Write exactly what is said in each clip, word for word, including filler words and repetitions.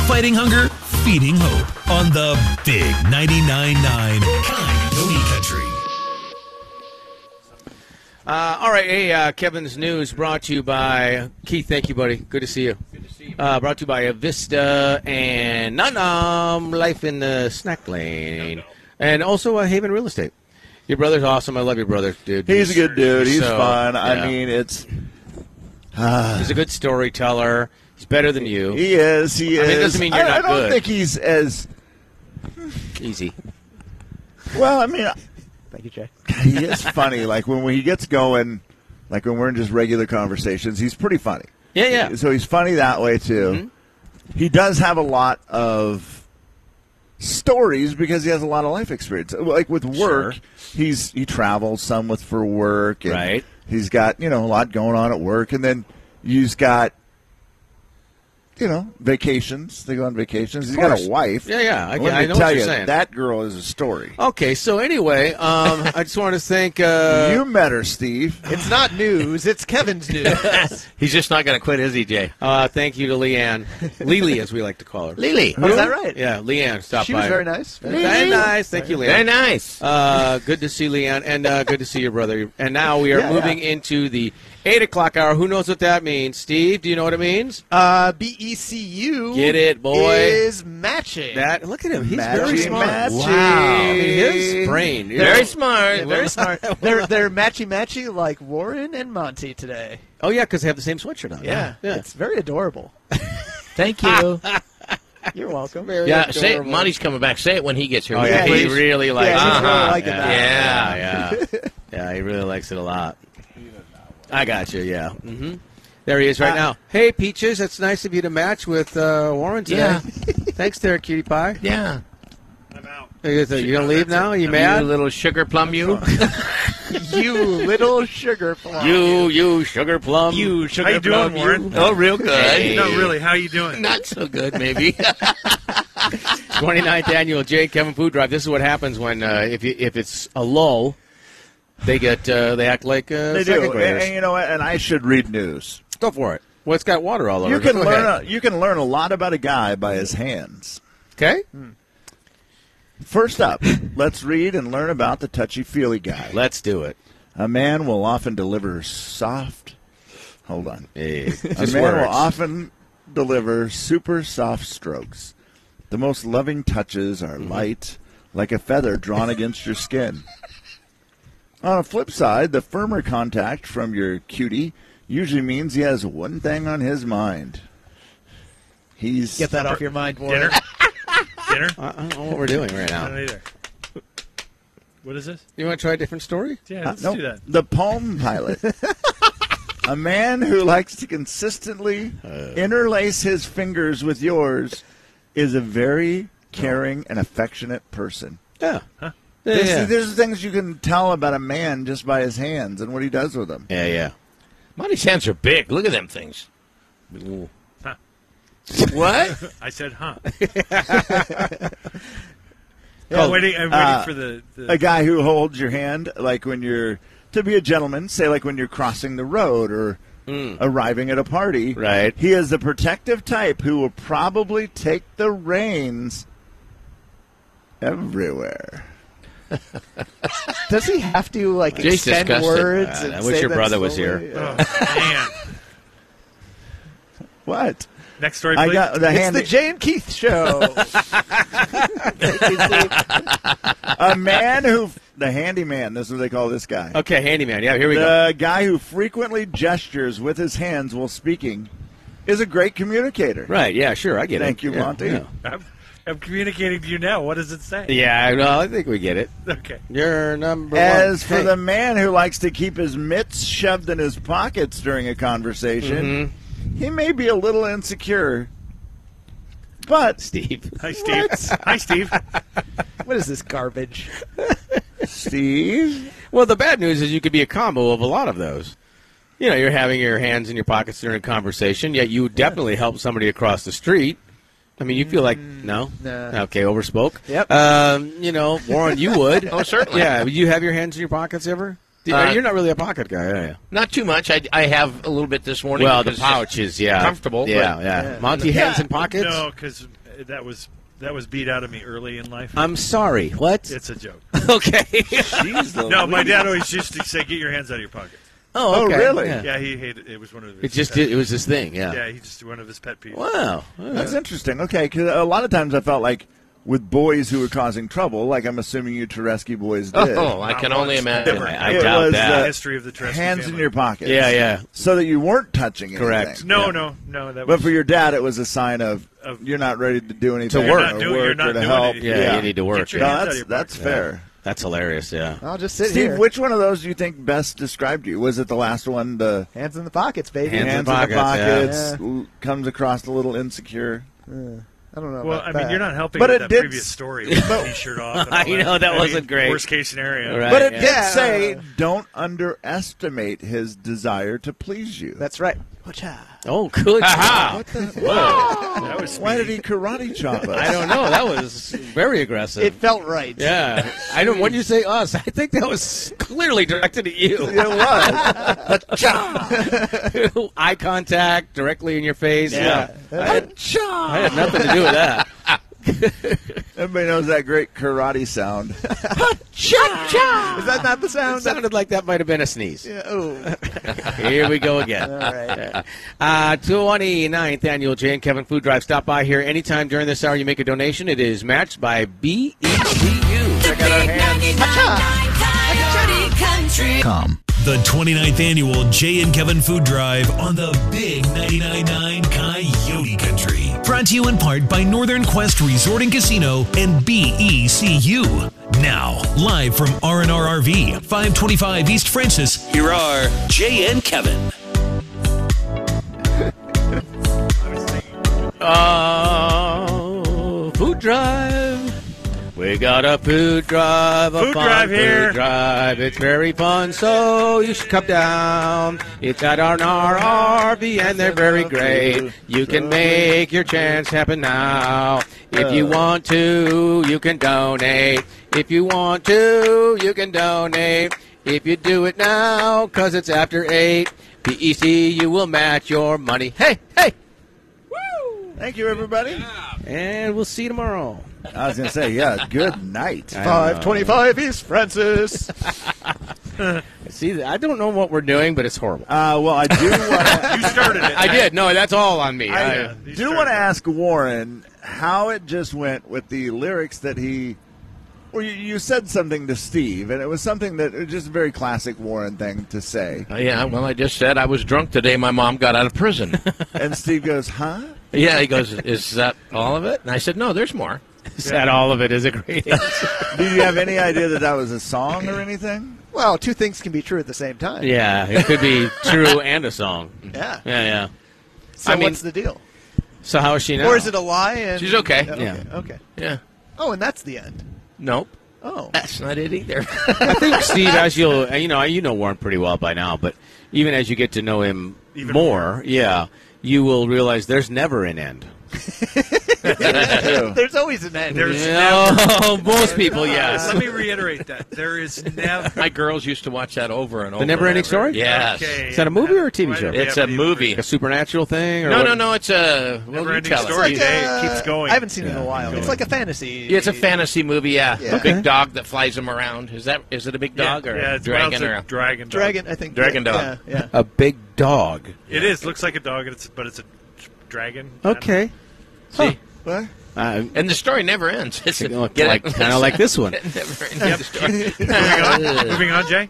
Fighting hunger, feeding hope on the Big ninety-nine point nine Coyote Country. Uh, all right, hey, uh, Kevin's News brought to you by Keith. Thank you, buddy. Good to see you. Good to see you. Uh, brought to you by Avista and Num Num Life in the Snack Lane, and also uh, Haven Real Estate. Your brother's awesome. I love your brother, dude. He's, He's a good dude. He's so, fun. Yeah. I mean, it's. Uh, he's a good storyteller. He's better than you. He is. He I is. mean, it doesn't mean you're I, not I don't good. think he's as easy. Well, I mean, thank you, Jay. He is funny. Like when, when he gets going, like when we're in just regular conversations, he's pretty funny. Yeah, yeah. So he's funny that way too. Mm-hmm. He does have a lot of stories because he has a lot of life experience. Like with work, sure. he's he travels some with for work, and right? He's got you know a lot going on at work, and then you've got. You know, vacations. They go on vacations. He's got a wife. Yeah, yeah. I, Let I me know tell what you're you, saying. That girl is a story. Okay, so anyway, um, I just wanted to thank. Uh, you met her, Steve. It's not news. It's Kevin's news. He's just not going to quit, is he, Jay? Uh, thank you to Leanne. Lily, as we like to call her. Lily. Oh, is that right? Yeah, Leanne stopped she by. was her. very nice. Very, very nice. Thank you, Leanne. Very nice. Uh, good to see Leanne, and uh, good to see your brother. And now we are yeah, moving yeah. into the eight o'clock hour. Who knows what that means? Steve, do you know what it means? Uh, B E C U. Get it, boy. Is matching. That look at him. He's Matching, very smart. matching. Wow. I mean, his brain. you Very know. smart. Yeah, very smart. they're they're matchy matchy like Warren and Monty today. Oh yeah, because they have the same sweatshirt on. Yeah, yeah. it's very adorable. Thank you. You're welcome. Very yeah, say it. adorable. Monty's coming back. Say it when he gets here. Oh will yeah, you, he please? really likes. Yeah, it. he's really Uh-huh. liking yeah. that. Yeah, yeah, yeah. He really likes it a lot. I got you. Yeah. Mm-hmm. There he is right Uh, now. Hey, Peaches, it's nice of you to match with uh, Warren today. Yeah. Thanks, there, cutie pie. Yeah. I'm out. You gonna leave now? Are you You mad? little sugar plum, you. You little sugar plum. You, you, sugar plum. You sugar How you doing, plum, Warren? You. Oh, real good. Hey. Not really. How you doing? Not so good, maybe. twenty-ninth annual Jay and Kevin Food Drive. This is what happens when uh, if you, if it's a lull, they get uh, they act like uh, They second do, graders. and, and you know what? And I should read news. Go for it. Well, it's got water all over. You it. can Go learn. ahead. A, you can learn a lot about a guy by his hands. Okay. First up, let's read and learn about the touchy-feely guy. Let's do it. A man will often deliver soft. Hold on. Hey, A just man words. will often deliver super soft strokes. The most loving touches are light, like a feather drawn against your skin. On the flip side, the firmer contact from your cutie usually means he has one thing on his mind. He's Get that off your mind, Warren. Dinner? Dinner? I I don't know what we're doing right I don't now. either. What is this? You want to try a different story? Yeah, let's Uh, do no, that. the Palm Pilot. A man who likes to consistently interlace his fingers with yours is a very caring and affectionate person. Yeah. Huh? Yeah, This- yeah. There's things you can tell about a man just by his hands and what he does with them. yeah, yeah. Monty's hands are big. Look at them things. Ooh. What? I said, huh? Yeah, I'm waiting, I'm waiting uh, for the, the A guy who holds your hand, like when you're, to be a gentleman, say like when you're crossing the road or Mm. arriving at a party. Right. He is the protective type who will probably take the reins everywhere. Does he have to like Jay's extend disgusted. words? Uh, and I wish say your them brother was slowly? here. Uh, Oh, man. What? Next story, I please. got the it's handy. the Jay and Keith show. A man who, the handyman, this is what they call this guy. Okay, handyman. Yeah, here we go. The guy who frequently gestures with his hands while speaking is a great communicator. Right. Yeah. Sure. I get it. Thank you, Yeah, Monty. Yeah. I'm, I'm communicating to you now. What does it say? Yeah, well, I think we get it. Okay. You're number As one. for Hey. the man who likes to keep his mitts shoved in his pockets during a conversation, Mm-hmm. he may be a little insecure. But, Steve. Hi, Steve. Hi, Steve. What is this garbage? Steve, Well, the bad news is you could be a combo of a lot of those. You know, you're having your hands in your pockets during a conversation, yet you definitely help somebody across the street. I mean, you feel like, no? Nah. Okay, overspoke. Yep. Um, you know, Warren, you would. Oh, certainly. Yeah, would you have your hands in your pockets ever? Uh, You're not really a pocket guy, are you? Not too much. I, I have a little bit this morning. Well, the because it's pouch is, yeah. comfortable. Yeah, but- yeah. Yeah. Monty hands in pockets? No, because that was that was beat out of me early in life. I'm sorry. What? It's a joke. Okay. Jeez, No, my Louise. dad always used to say, "Get your hands out of your pocket." Oh, Oh, okay. really? Yeah. Yeah, he hated it. Was one of his It just pet did, it was this thing, yeah. Yeah, he just one of his pet peeves. Wow. That's interesting. Okay, because a lot of times I felt like with boys who were causing trouble, like I'm assuming you Tereski boys did. Oh, I can Not only once. imagine. Never. I It doubt was, that. uh, The history of the Tresky hands in family. your pockets. Yeah, yeah. So that you weren't touching anything. Correct. No, Yeah. no, no. That But was for your dad, it was a sign of, Of- you're not ready to do anything. To work. or You're not doing- work you're not or to doing help. anything. Yeah, Yeah. you need to work. Get your No, hands out of that's, your that's pocket. fair. That's hilarious, yeah. I'll just sit Steve, here. which one of those do you think best described you? Was it the last one, the Hands in the pockets, baby. Hands in hands the in the pockets, pockets, l- comes across a little insecure? Uh, I don't know. Well, about I mean, that. you're not helping But with it that did previous s- story with the t-shirt off. And all I know, that I mean, wasn't great. Worst case scenario. Right. But it yeah. did Yeah. say, don't underestimate his desire to please you. That's right. Whatcha? Oh, good job. What the? That was Why did he karate chop us? I don't know. That was very aggressive. It felt right. yeah. I don't. When you say us, I think that was clearly directed at you. It was. Eye contact directly in your face. Yeah. I had, I had nothing to do with that. Everybody knows that great karate sound. Is that not the It sound? sounded like that might have been a sneeze. Yeah, oh. Here we go again. All right. Uh, twenty-ninth Annual Jay and Kevin Food Drive. Stop by here anytime during this hour. You make a donation. It is matched by B E C U. Check out our hands. Com. The twenty-ninth Annual Jay and Kevin Food Drive on the Big ninety-nine point nine Coyote Country. Brought to you in part by Northern Quest Resort and Casino and B E C U. Now, live from R and R R V, five twenty-five East Francis, here are Jay and Kevin. Oh, food drive. We got a food drive, a Food fun drive food here. drive. It's very fun, so you should come down. It's at our R V, and they're very great. You can make your chance happen now. If you want to, you can donate. If you want to, you can donate. If you do it now, because it's after eight, B E C U will match your money. Hey, hey! Thank you, everybody. And we'll see you tomorrow. I was going to say, yeah, good night. five twenty-five East Francis. See, I don't know what we're doing, but it's horrible. Uh, well, I do want to. You started it. I did. No, that's all on me. I I- you do started want to it. ask Warren how it just went with the lyrics that he. Well, you, you said something to Steve, and it was something that it was just a very classic Warren thing to say. Oh, yeah, well, I just said I was drunk the day my mom got out of prison. And Steve goes, "Huh?" Yeah, he goes, is that all of it? And I said, no, there's more. said all of it is a great answer. Did you have any idea that that was a song or anything? Well, two things can be true at the same time. Yeah, it could be true and a song. Yeah. Yeah, yeah. So I mean- what's the deal? So how is she now? Or is it a lie? And She's okay. Okay. Yeah. Okay. Yeah. Oh, and that's the end. Nope. Oh. That's not it either. I think Steve, as you'll, you know, you know Warren pretty well by now, but even as you get to know him Even more, more. yeah, you will realize there's never an end. There's always an end. There's No, most people, yes. Let me reiterate that. There is never. My girls used to watch that over and over. The Never Ending and over. Story? Yes. Okay. Is that a movie or a T V Why show? do we It's have a to movie. A supernatural thing? Or No, what? no, no. It's a. Well, Never you ending tell us. story. Like, Day uh, keeps going. I haven't seen it in Yeah. a while. It's like a fantasy. Yeah, it's a fantasy movie. Yeah, Yeah. a big dog that flies him around. Is that? Is it a big Yeah, dog or yeah, a it's, well, dragon it's or a a? dragon. Dog. Dragon, I think. Dragon yeah, dog. Yeah. yeah. A big dog. It is. Looks like a dog, and it's but it's a dragon. I don't Okay. See, What? Uh, and the story never ends. It's It looked get like- it? kinda like this one. It never ends. The story. know. Moving on, Jay.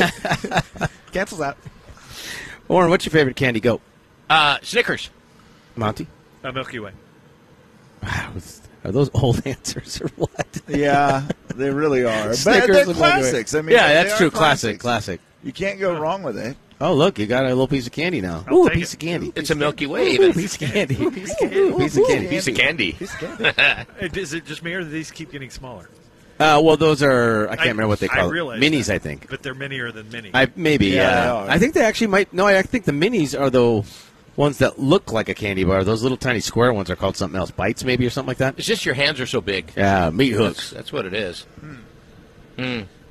Cancels out. Warren, what's your favorite candy? Go. Uh, Snickers. Monty? Uh, Milky Way. Wow, are those old answers or what? Yeah, they really are. But Snickers they're and Milky Way. classics. I mean, yeah, they that's are true. Classic, classics. classic. You can't go wrong with it. Oh, look, you got a little piece of candy now. I'll Ooh, a take piece it. of candy. It's a Milky Way. Ooh, Even. piece of candy. Ooh, piece of candy. Ooh, Piece of candy. Piece of candy. Uh, Is it just me, or do these keep getting smaller? Uh, well, those are, I can't I- remember what they I call it. realize Minis, that. I think. But they're minier than mini. I Maybe, Yeah, yeah. they are. I think they actually might, no, I think the minis are the ones that look like a candy bar. Those little tiny square ones are called something else. Bites, maybe, or something like that. It's just your hands are so big. Yeah, meat That's, hooks. that's what it is. How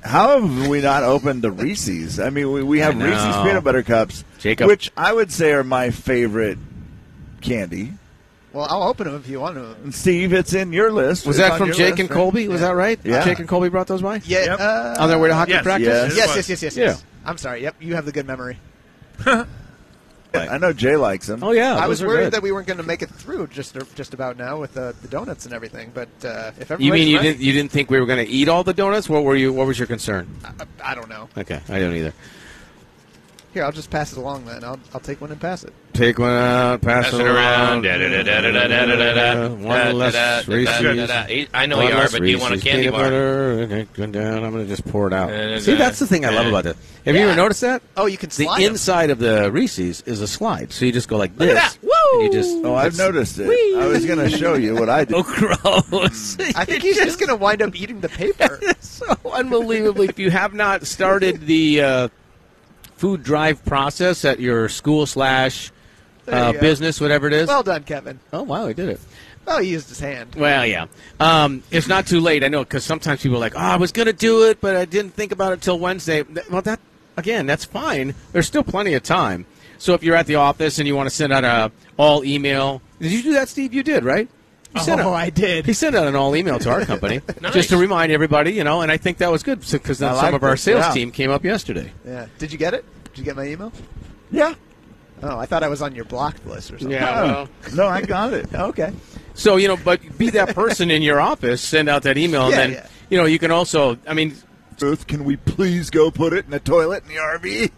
How have we not opened the Reese's? I mean, we, we have I know. Reese's peanut butter cups, Jacob. which I would say are my favorite candy. Well, I'll open them if you want to. And Steve, it's in your list. Was It's that on from your Jake list, and right? Colby? Was that right? Yeah. Jake and Colby brought those by? Yeah. Yep. Uh, On their way to hockey Yes. practice? Yes. yes, yes, yes, yes, Yeah. yes. I'm sorry. Yep, you have the good memory. I know Jay likes them. Oh, yeah. I those was are worried good. that we weren't going to make it through just just about now with the, the donuts and everything. But uh, if everybody's You mean you ready, didn't you didn't think we were going to eat all the donuts? What were you? What was your concern? I, I don't know. Okay, I don't either. Here, I'll just pass it along then. I'll I'll take one and pass it. Take one out, pass, Pass it it around. around. Da-da-da-da-da-da-da-da. One less Da-da-da-da-da-da-da. Reese's. I know One you are, less but do you want a Reese's candy peanut bar? butter. Okay, go down. I'm going to just pour it out. Da-da-da. See, that's the thing I love about it. Have you Yeah. ever noticed that? Oh, you can The slide 'em. inside of the Reese's is a slide, so you just go like Look at this. that. Woo! And you just Oh, I've it's- noticed it. I was going to show you what I did. Oh, gross! I think he's just going to wind up eating the paper. so unbelievably. If you have not started the uh, food drive process at your school slash There uh, you go. business, whatever it is. Well done, Kevin. oh wow, he did it. Oh, he used his hand. Well, yeah. Um, it's not too late. I know, because sometimes people are like, oh, I was going to do it, but I didn't think about it till Wednesday. Th- Well, that again, that's fine. There's still plenty of time. So if you're at the office and you want to send out a all email, did you do that, Steve? You did, right? You sent Oh, out- I did. He sent out an all email to our company Nice. just to remind everybody, you know, and I think that was good because I then some like of our this, sales yeah. team came up yesterday. Yeah. Did you get it? Did you get my email? Yeah. Oh, I thought I was on your blocked list or something. Oh, no, I got it. Okay. So, you know, but be that person in your office, send out that email, and Yeah, then, yeah. you know, you can also, I mean, Ruth, can we please go put it in the toilet in the R V?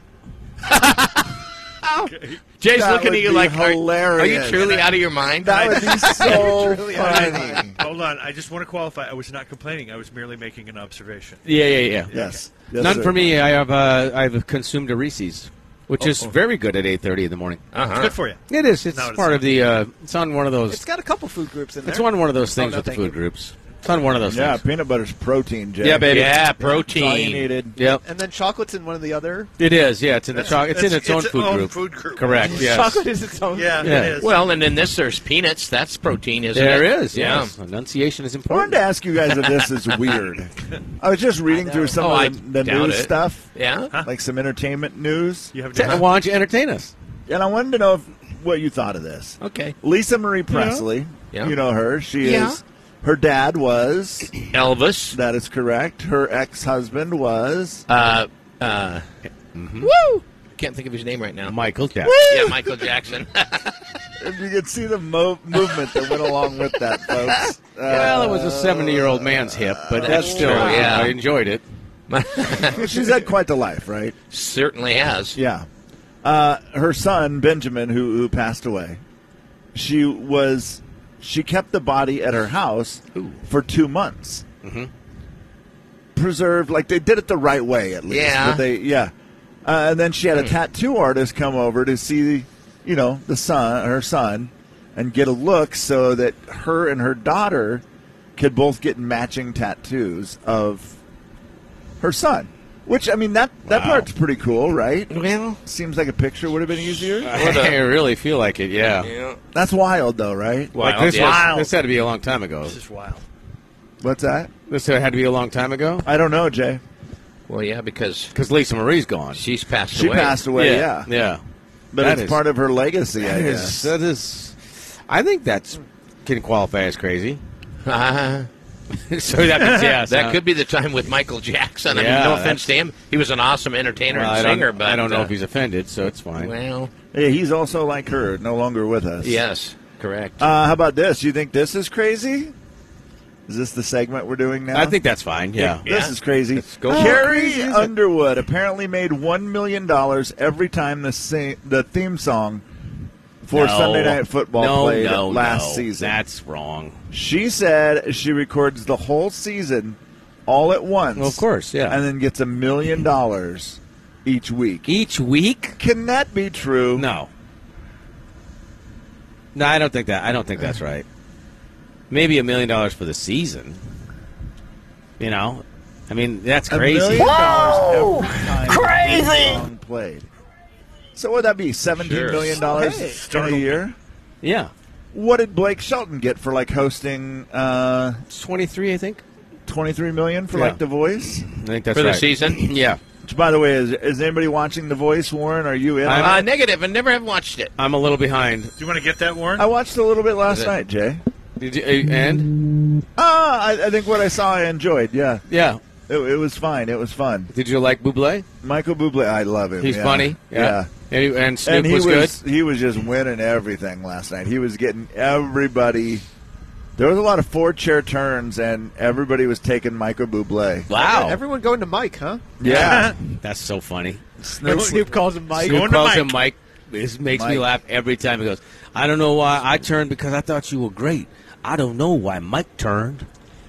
Jay's That looking would at you be like, are, are you hilarious. truly out of your mind? That would be so Truly out of my funny. Hold on. I just want to qualify. I was not complaining. I was merely making an observation. yeah, yeah, yeah. Yes. Yes, None sir. for me. I have uh, I've consumed a Reese's, which is very good at eight thirty in the morning. Uh-huh. It's good for you. It is. It's No, it's part not. of the. Uh, it's on one of those. It's got a couple food groups in there. It's on one of those things Oh, no, with the thank food you. groups. It's on one of those Yeah, things. peanut butter's protein, Jay. Yeah, baby. Yeah, That's all you protein. needed. Yep. And then chocolate's in one of the other. It is. Yeah, it's in the That's- chocolate. It's in that's- its own it's food own group. food group. Correct. Yes. Chocolate is its own. Yeah, Yeah. it is. Well, and in this there's peanuts. That's protein, isn't There it? is. Yes. Enunciation is I wanted important. to ask you guys if this is weird. I was just reading through some Oh, I of the, the doubt news it. stuff, Yeah. Huh? like some entertainment news, You have T- to. Why don't you entertain us? and I wanted to know if, what you thought of this. Okay. Lisa Marie Presley, Yeah. you know her. She Yeah. is. Her dad was. Elvis. That is correct. Her ex-husband was. Uh, uh, Mm-hmm. Woo! Can't think of his name right now. Michael Jackson. Yeah, Michael Jackson. If you could see the mo- movement that went along with that, folks. Well, it was a seventy-year-old man's hip, but that's That's still. true, yeah. I enjoyed it. Uh, she's had quite the life, right? Certainly has. Yeah. Uh, her son Benjamin, who who passed away, she was she kept the body at her house for two months, Mm-hmm. preserved like they did it the right way at least. Yeah. But they yeah, uh, and then she had a tattoo artist come over to see, you know, the son, her son, and get a look so that her and her daughter could both get matching tattoos of her son. Which, I mean, that, that Wow. part's pretty cool, right? Well, Seems like a picture would have been easier. I really feel like it. Yeah. Yeah. That's wild, though, right? Like Wild, this, yeah. was, this had to be a long time ago. This is wild. What's that? This had to be a long time ago I don't know, Jay. Well, yeah, because because Lisa Marie's gone. she's passed She away. passed away, yeah. yeah. But That it's is- part of her legacy, I That is, guess. that is. I think that's can qualify as crazy. Uh, so that means yes. that huh? could be the time with Michael Jackson. I Yeah, mean, no that's- offense to him. He was an awesome entertainer Well, I and don't, singer, but I don't know uh, if he's offended, so it's fine. well, Yeah, he's also like her, no longer with us. yes, correct. Uh, how about this? You think this is crazy? Is this the segment we're doing now? I think that's fine. Yeah. This Yeah. is crazy. Let's go for it. Carrie Crazy, is it? Underwood apparently made one million dollars every time the sing- the theme song for No. Sunday Night Football no, played no, last no. season. That's wrong. She said she records the whole season all at once. Well, of course, yeah. And then gets a million dollars each week. Each week? Can that be true? No. No, I don't think that. I don't think that's right. Maybe a million dollars for the season. You know, I mean that's A crazy. million dollars every time crazy. the song played. So what would that be? Seventeen Sure. million dollars Hey. in a year? Yeah, What did Blake Shelton get for like hosting uh, it's twenty-three, I think. twenty-three million for Yeah. like The Voice. I think that's For the right. season? Yeah. Which, by the way, is, is anybody watching The Voice, Warren? Are you in? on Uh, it? negative, and never have watched it. I'm a little behind. Do you want to get that, Warren? I watched a little bit last Is it- night, Jay. Did you, uh, and? Ah, I, I think what I saw I enjoyed. Yeah, Yeah. it, it was fine. It was fun. Did you like Bublé? Michael Bublé, I love him. He's yeah. funny. Yeah. And, he- and Snoop And he was, was, good. he was just winning everything last night. He was getting everybody. There was a lot of four chair turns, and everybody was taking Michael Bublé. Wow. Everyone going to Mike, huh? Yeah, That's so funny. Snoop, Snoop calls him Mike. Snoop Going to calls Mike. him Mike. This makes me Mike. laugh every time. He goes, I don't know why I turned because I thought you were great. I don't know why Mike turned.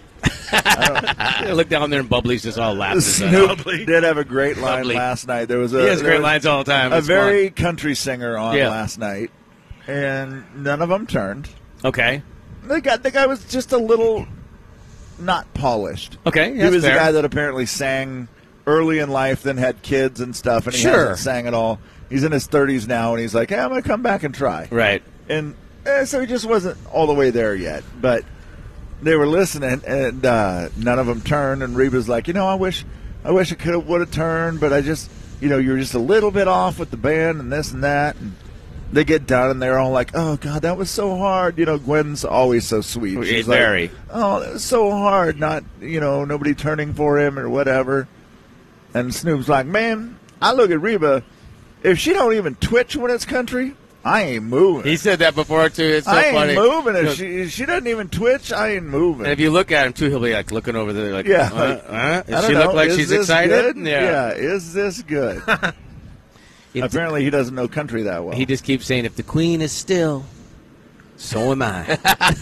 I look down there and Bubbly's just all laughing. Snoop Bubbly. did have a great line Bubbly. last night. There was a He has there great was lines all the time. a It's very country singer on Yeah. last night, and none of them turned. fun. Okay. The guy, the guy was just a little not polished. Okay. he that's was fair. the guy that apparently sang early in life, then had kids and stuff, and he Sure. hasn't sang at all. He's in his thirties now, and he's like, hey, I'm going to come back and try. Right. And eh, so he just wasn't all the way there yet. But they were listening, and uh, none of them turned. And Reba's like, you know, I wish, I wish I could have would have turned, but I just, you know, you were just a little bit off with the band and this and that. And they get done, and they're all like, oh God, that was so hard. You know, Gwen's always so sweet. It's She's like, very. oh, it was so hard. Not, you know, nobody turning for him or whatever. And Snoop's like, man, I look at Reba. If she don't even twitch when it's country, I ain't moving. He said that before, too. It's so I ain't funny. moving. You know, If she if she doesn't even twitch, I ain't moving. and if you look at him, too, he'll be like looking over there like, Yeah, uh, like, uh, I does don't she know, look like is she's this excited? good? Yeah, is this good? If- Apparently, he doesn't know country that well. He just keeps saying, if the queen is still, so am I.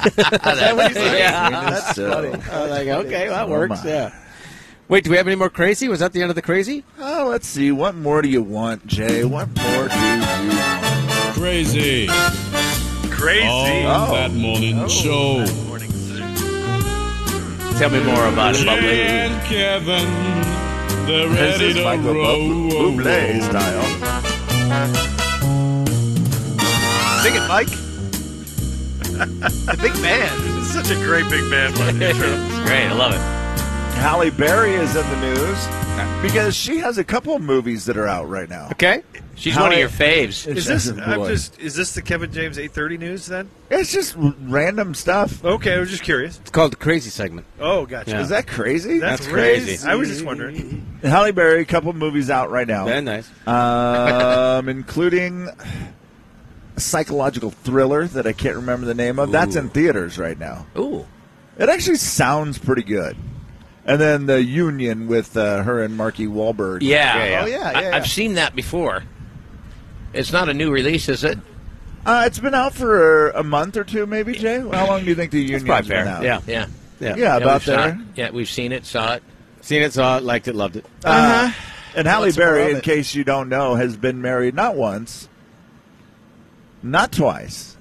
Yeah. That's funny. I was like, okay, well, that So works. am I. Yeah. Wait, do we have any more crazy? Was that the end of the crazy? Oh, let's see. What more do you want, Jay? What more do you want? Crazy Crazy. on Oh. that morning show. Morning Zoo. Tell me more about it, Jay Bubbly. and Kevin, they're This ready is to Michael roll. Bub- Bublé style. Sing it, Mike. The big man. This is such a great big man one intro. It's great. I love it. Halle Berry is in the news because she has a couple of movies that are out right now. Okay. She's How one of I- your faves. Is this? Boy. I'm just. Is this the Kevin James eight thirty news then? It's just r- random stuff. Okay, I was just curious. It's called the crazy segment. Oh, gotcha. Yeah. Is that crazy? That's, That's crazy. crazy. I was just wondering. Halle Berry, a couple of movies out right now. Very nice. um, including a psychological thriller that I can't remember the name of. That's in theaters right now. Ooh. It actually sounds pretty good. And then The Union with uh, her and Marky Wahlberg. Yeah. Yeah, yeah. Oh, yeah, I, yeah. I've seen that before. It's not a new release, is it? Uh, it's been out for a month or two, maybe, Jay? How long do you think The Union's Probably been fair. out? Yeah. Yeah. Yeah. Yeah, about we've saw there. it. Yeah, we've seen it, saw it. Seen it, saw it, liked it, loved it. Uh, and Halle What's more Berry, of in it? case you don't know, has been married not once, not twice.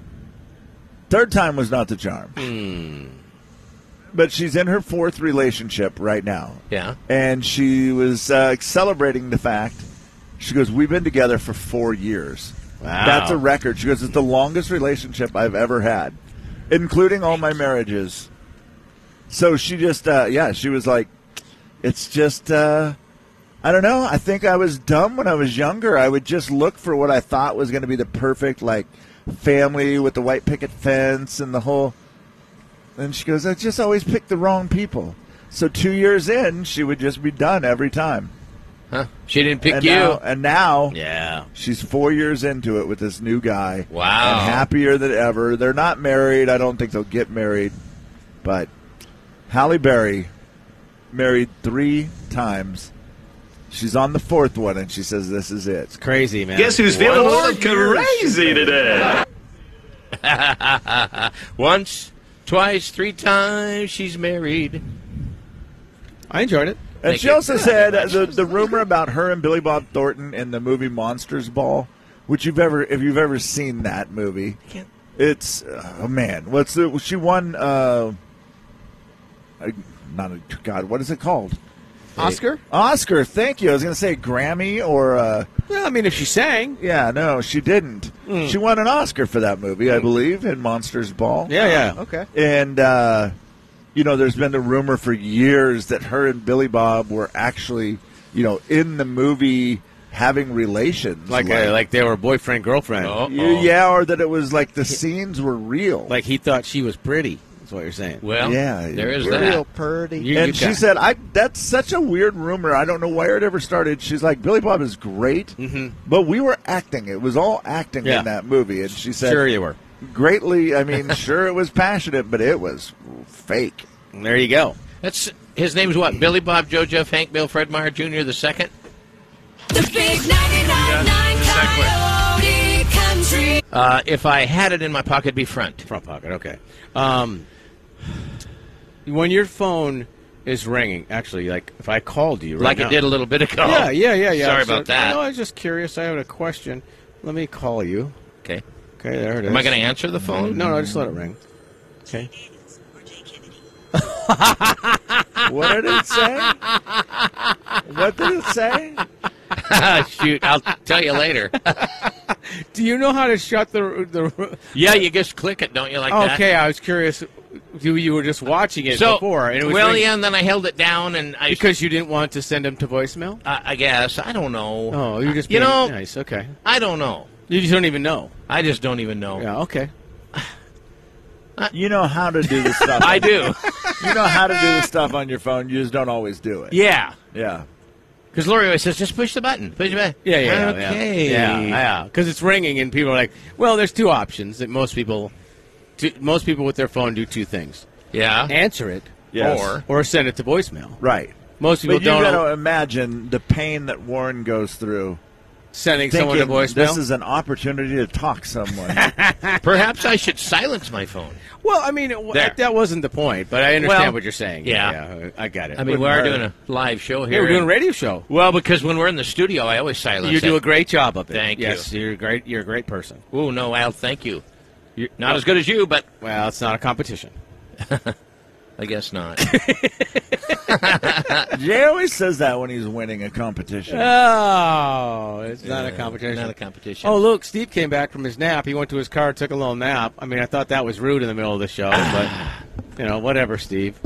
Third time was not the charm. Hmm. But she's in her fourth relationship right now. Yeah. And she was uh, celebrating the fact, she goes, we've been together for four years. Wow. That's a record. She goes, it's the longest relationship I've ever had, including all my marriages. So she just, uh, yeah, she was like, it's just, uh, I don't know. I think I was dumb when I was younger. I would just look for what I thought was going to be the perfect, like, family with the white picket fence and the whole. And she goes, I just always picked the wrong people. So two years in, she would just be done every time. Huh? She didn't pick and you. Now, and now Yeah. she's four years into it with this new guy. Wow. And happier than ever. They're not married. I don't think they'll get married. But Halle Berry married three times. She's on the fourth one, and she says this is it. Crazy, man. Guess who's feeling a little crazy today? Once, twice, three times she's married. I enjoyed it. And Make she it- also said uh, the the rumor about her and Billy Bob Thornton in the movie Monsters Ball, which you've ever if you've ever seen that movie, it's oh man, what's the she won? Uh, uh, not a, God, what is it called? Oscar? Oscar. Thank you. I was going to say Grammy or uh, Well, I mean, if she sang. yeah, no, she didn't. She won an Oscar for that movie, I believe, in Monsters Ball. Yeah, yeah. Okay. And uh, you know, there's been the rumor for years that her and Billy Bob were actually, you know, in the movie having relations. Like like, uh, like they were boyfriend, girlfriend. Oh. Yeah, or that it was like the scenes were real. Like he thought she was pretty. That's what you're saying. Well, yeah, there is real that. Real purdy. You- and you she got- said, "I that's such a weird rumor. I don't know where it ever started." She's like, "Billy Bob is great, Mhm. but we were acting. It was all acting Yeah. in that movie." And she said, Sure you were. "Greatly. I mean, sure, it was passionate, but it was fake." There you go. That's his name's what? Billy Bob, Joe Jeff, Hank, Bill, Fred Meyer Junior the second. The big ninety-nine point nine Coyote Country. Uh, if I had it in my pocket, it'd be front. Front pocket. Okay. Um, when your phone is ringing, actually, like if I called you, right Like now, it did a little bit ago. Yeah, yeah, yeah, yeah. Sorry So- about that. No, I was just curious. I had a question. Let me call you. Okay. Okay, there it is. Am I going to answer the phone? No, no, just let it ring. Okay. What did it say? What did it say? Shoot, I'll tell you later. Do you know how to shut the the? Yeah, you just click it, don't you, like that? Okay, I was curious. You you were just watching it So, before, and it was well, ringing yeah, and then I held it down, and I because you didn't want to send him to voicemail. I, I guess I don't know. Oh, you're just you being know nice. Okay, I don't know. you just don't even know. I just don't even know. Yeah. Okay. You know how to do the stuff. I do. You know how to do the stuff on your phone. You just don't always do it. Yeah, Yeah. because Lori always says, "Just push the button." Push the button. Yeah, yeah, Okay. yeah, yeah, yeah. Because it's ringing, and people are like, "Well, there's two options that most people, two, most people with their phone do two things: Yeah. answer it, Yes. Or or send it to voicemail." Right. Most people But you don't got to imagine the pain that Warren goes through. sending someone to Thinking voicemail. this is an opportunity to talk to someone. perhaps I should silence my phone. Well, I mean, it, There. that wasn't the point, but I understand Well, what you're saying. yeah. yeah, I got it. I mean, we Wouldn't are hurt. doing a live show Yeah, here. we're doing a and- radio show. Well, because when we're in the studio, I always silence You do it. a great job of it. Thank you. yes, you're great. You're a great person. Oh, no, Al, thank you. You're not as good as you, but Well, it's not a competition. I guess not. Jay always says that when he's winning a competition. Oh, it's not a competition. Not a competition. Oh, look, Steve came back from his nap. He went to his car, took a little nap. I mean, I thought that was rude in the middle of the show, but, you know, whatever, Steve.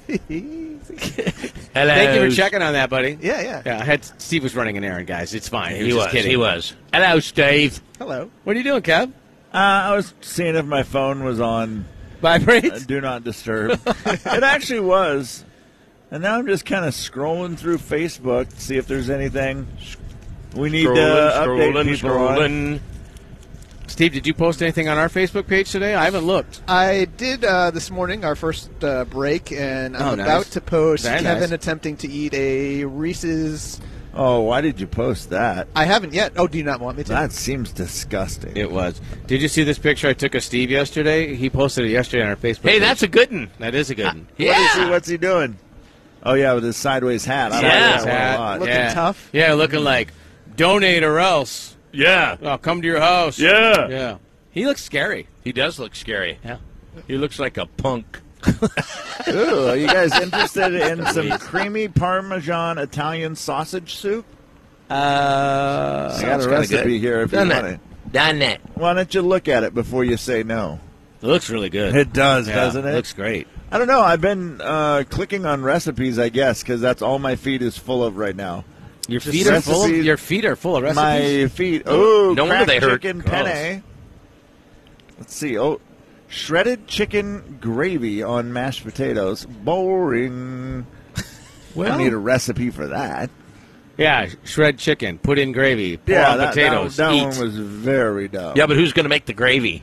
Hello. Thank you for checking on that, buddy. Yeah, yeah. Yeah, I had Steve was running an errand, guys. It's fine. He was, He just was. kidding. He was. Hello, Steve. Hello. What are you doing, Kev? Uh, I was seeing if my phone was on Vibrate? uh, Do Not Disturb. It actually was. And now I'm just kind of scrolling through Facebook to see if there's anything we need to update people on. Steve, did you post anything on our Facebook page today? I haven't looked. I did uh, this morning, our first uh, break, and I'm Oh, nice. about to post Very Kevin nice. attempting to eat a Reese's. Oh, why did you post that? I haven't yet. Oh, do you not want me to? That seems disgusting. It was. Did you see this picture I took of Steve yesterday? He posted it yesterday on our Facebook Hey, page. that's a good one. That is a good one. What is he, what's he doing? Oh, yeah, with his sideways hat. I like Yeah. that one a lot. Looking yeah. tough. Yeah, looking like donate or else. Yeah. I'll come to your house. Yeah. Yeah. He looks scary. He does look scary. Yeah. He looks like a punk. Ooh, are you guys interested in some creamy Parmesan Italian sausage soup? Uh, I got Sounds a kinda recipe good. here if Done you that. want it. Done it. Why don't you look at it before you say no? it looks really good. It does, Yeah, doesn't it? Looks great. I don't know. I've been uh, clicking on recipes, I guess, because that's all my feed is full of right now. Your Just feet are full. Of, recipes. your feet are full of recipes. My feed. Oh, no wonder cracked they hurt. chicken Gross. penne. Let's see. Oh, shredded chicken gravy on mashed potatoes. Boring. Well- I need a recipe for that. Yeah, shred chicken, put in gravy, pour Yeah, on that, potatoes, that, that eat. one was very dumb. Yeah, but who's going to make the gravy?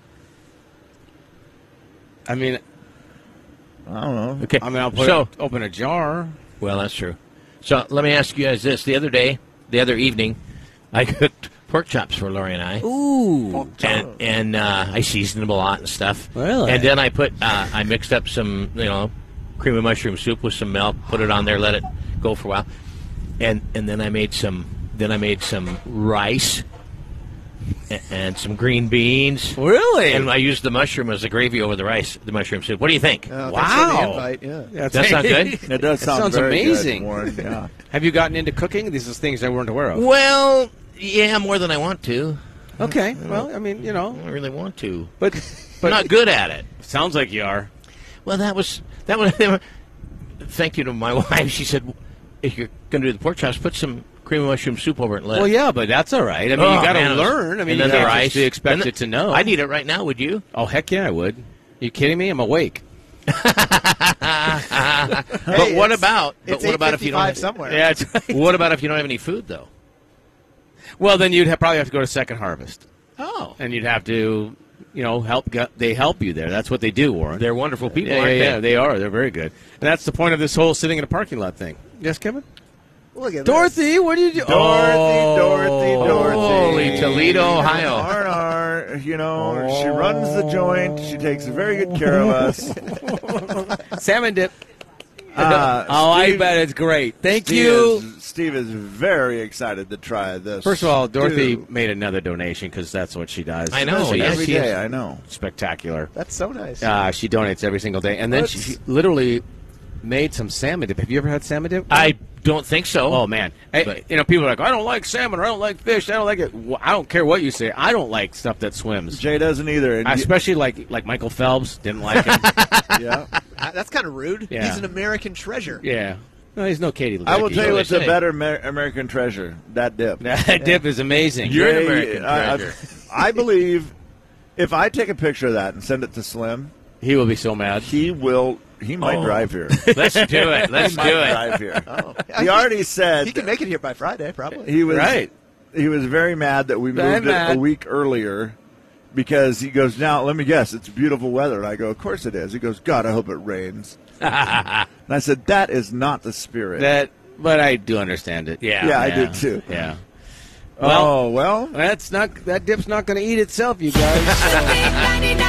I mean, I don't know. Okay. I mean, I'll put so, it, open a jar. well, that's true. So let me ask you guys this: the other day, the other evening, I cooked pork chops for Lori and I. Ooh, and and uh, I seasoned them a lot and stuff. Really? And then I put uh, I mixed up some you know cream of mushroom soup with some milk, put it on there, let it go for a while, and and then I made some then I made some rice and, and some green beans. Really? And I used the mushroom as the gravy over the rice, the mushroom soup. What do you think? Uh, thanks for the Wow. invite, yeah. Yeah, That's not good? It does That sound sounds very amazing. good, Warren. Yeah. Have you gotten into cooking? These are things I weren't aware of. Well, yeah, more than I want to. Okay. Well, I mean, you I know, don't really want to. but I'm but not good at it. sounds like you are. Well, that was that was. Thank you to my wife. She said, "If you're going to do the pork chops, put some cream of mushroom soup over it and let." Well, it. yeah, but that's all right. I mean, Oh, you got to man, it was- learn. I mean, and you then the can't rice. just be expected And the- to know. I'd eat it right now. Would you? Oh, heck yeah, I would. You kidding me? I'm awake. but what about? But It's what about if you don't? eight fifty-five Have, somewhere. Yeah. It's What about if you don't have any food though? Well, then you'd have, probably have to go to Second Harvest, Oh, and you'd have to, you know, help. Get, they help you there. That's what they do, Warren. they're wonderful people, yeah, aren't yeah, they? yeah, they are. They're very good. And that's the point of this whole sitting in a parking lot thing. Yes, Kevin? Look at Dorothy, what did you do? Dorothy, Dorothy, Dorothy. Holy Toledo, Ohio. Arr, arr, you know, she runs the joint. She takes very good care of us. Salmon dip. Uh, oh, I Steve- bet it's great. Thank Steve you. Is, Steve is very excited to try this. First of all, Dorothy Dude, made another donation because that's what she does. I know, She- yes, every she day, is. I know. Spectacular. That's so nice. Uh, she donates every single day. And then Let's- she, she literally made some salmon dip. Have you ever had salmon dip? I don't think so. Oh, man. Hey, But- you know, people are like, I don't like salmon or I don't like fish. I don't like it. Well, I don't care what you say. I don't like stuff that swims. Jay doesn't either. And I especially like like Michael Phelps. Didn't like him. yeah. Uh, That's kind of rude. Yeah. He's an American treasure. yeah. No, he's no Katie Ledecky. I will tell you they what's a say. better Amer- American treasure. That dip. That dip is amazing. You're an Jay, American I- I- treasure. I believe if I take a picture of that and send it to Slim, He will be so mad. he will. He might Oh. drive here. Let's do it. Let's He do might it. drive here. Oh. He already said He can make it here by Friday, probably. he was Right. He was very mad that we Very moved it mad. a week earlier because he goes, now let me guess, it's beautiful weather. And I go, of course it is. He goes, God, I hope it rains. And I said, that is not the spirit. That, but I do understand it. Yeah. yeah, I did too. Yeah. oh well. That's not. That dip's not going to eat itself, you guys. The big ninety-nine